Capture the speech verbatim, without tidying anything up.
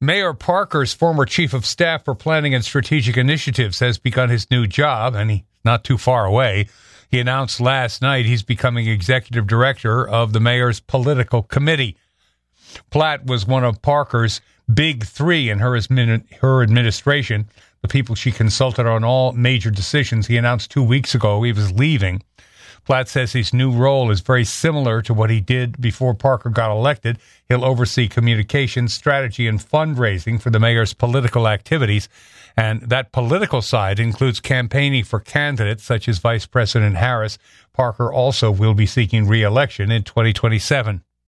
Mayor Parker's former chief of staff for planning and strategic initiatives has begun his new job, and he's not too far away. He announced last night he's becoming executive director of the mayor's political committee. Platt was one of Parker's big three in her, her administration, the people she consulted on all major decisions. He announced two weeks ago he was leaving. Platt says his new role is very similar to what he did before Parker got elected. He'll oversee communications, strategy, and fundraising for the mayor's political activities. And that political side includes campaigning for candidates such as Vice President Harris. Parker also will be seeking re-election in twenty twenty-seven.